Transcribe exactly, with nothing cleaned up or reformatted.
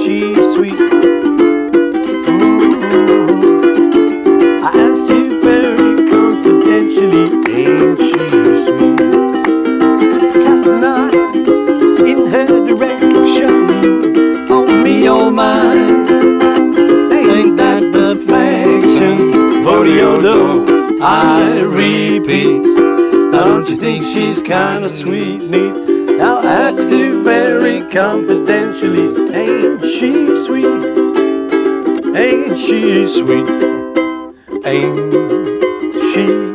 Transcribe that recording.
she sweet? Mm-hmm. I asked you very confidentially, ain't she sweet? Cast an eye in her direction, hold me all mine. Ain't that perfection for your door? I repeat, don't you think she's kinda sweet, neat? Now I ask you very confidentially, ain't she sweet? Ain't she sweet? Ain't she